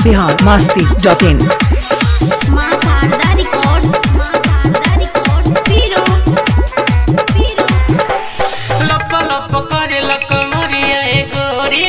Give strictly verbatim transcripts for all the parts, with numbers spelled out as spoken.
Bihar Masti dot इन। मां Sharda record, मां Sharda record, पीरो पीरो लप लप करे लक मरिया ए गोरी,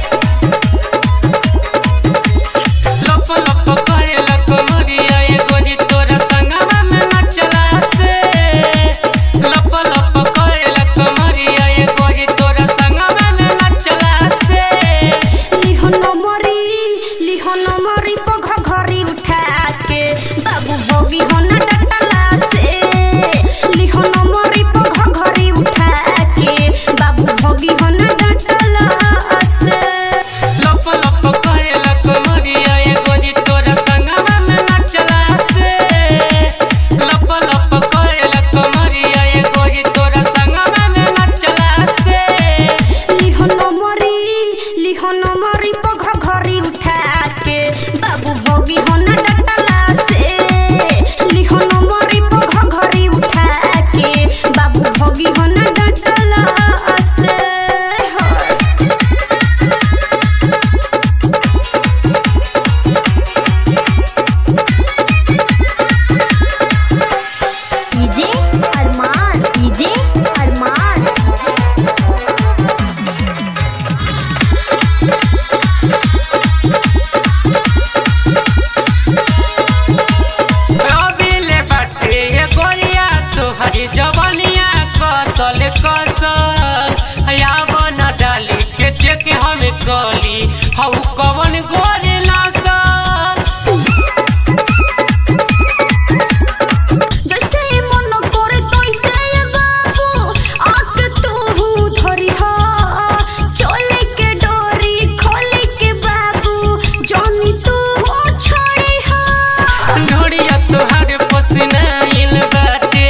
लप लप करे लक मरिया ए गोरी, तोरा संगवा में नचला से। लप लप करे लक मरिया ए गोरी, तोरा संगवा में नचला से। लिहो नमरी लिहो नमरी पघ घरी उठा के बाबू भोगी हो ना डटला से। लिहो नमरी पघ घरी उठा के बाबू भोगी हो ना डटला से। लप लप करे लक मरिया ए गोरी, तोरा संगवा में नचला से। लप लप करे लक मरिया ए गोरी, तोरा संगवा में नचला से। लिहो नमरी लिहो नमरी पघ घरी उठा के बाबू भोगी हो ना डटला से। लिहो नमरी पघ घरी उठा के बाबू भोगी हो ना डटला से। डीजे अरमान डीजे अरमान रबिले बाटे ए गोरिया, तोहरी जवनिया कसल कसल। याव न डाली के चेक हम कली, हऊ कवन गोरी नसल। जैसे मन करे तैसे बाबू आके तू धरी हा। चले के डोरी खोले के बाबू जानी तू छोड़ी हा। ढोड़िया तोहर पसीना हिल बाटे,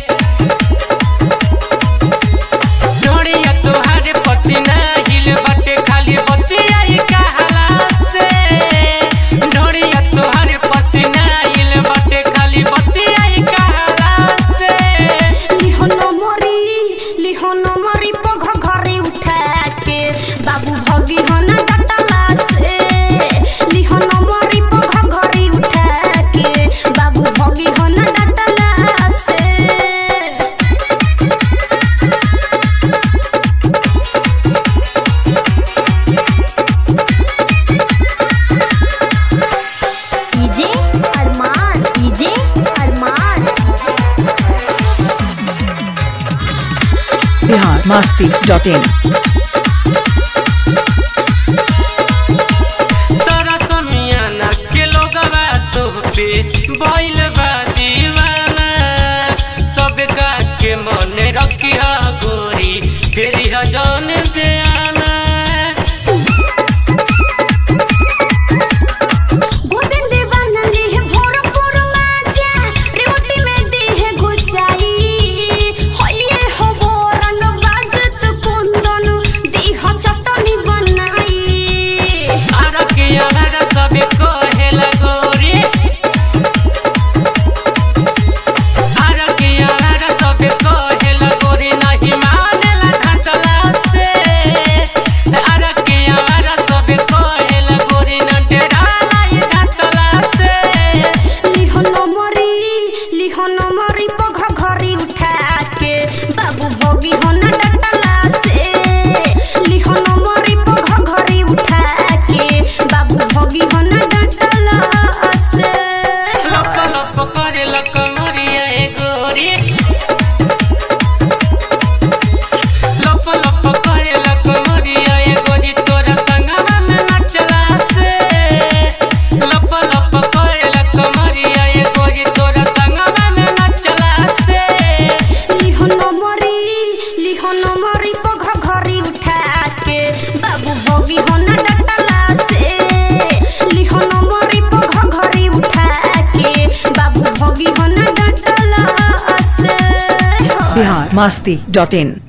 ढोड़िया तोहर पसीना हिल बाटे, खाली बतिया ई कहला से। ढोड़िया तोहर पसीना हिल बाटे, खाली बतिया ई कहला से। लिहो नमरी लिहो नमरी पघ घरी उठा के बाबू भगी हो ना डटला से। लिहो नमरी पघ घरी उठा के बाबू भगी हो ना डटला से। DJ Arman DJ Arman Bihar Masti dot in. सारा समियाना के लोगवा तोह पे भइल बा दीवाना। सब का के मन रखिया गोरी, फेरी जौन बयाना। गोविंद बनली है भोरपुर माजा, रेवती में दी है घुसाई। होइए हो वो रंग बाजत कुंदन, दी हो चटनी बनाई। आरा के आरा सब कहेला गोरी, आरा के आरा सब कहेला गोरी, नहीं मानेला ढांचला से। आरा के आरा सब कहेला गोरी, न डराला ई ढांचला से। लिहो नमरी लिहो नमरी पघ घरी उठा के बाबू भोगी हो ना डटला से। लिहो नमरी पघ घरी उठा के बाबू भोगी हो ना डटला से। लप लप करे लक मरिया ए गोरी, लप लप करे लक मरिया ए गोरी, तोरा संगवा में नचला से। लप लप करे लक मरिया ए गोरी, तोरा संगवा में नचला से। लिहो नमरी लिहो नमरी पघ घरी उठा के बाबू भोगी हो ना डटला से। लिहो नमरी पघ घरी उठा के बाबू भोगी हो ना डटला से। बिहार मस्ती डॉट इन।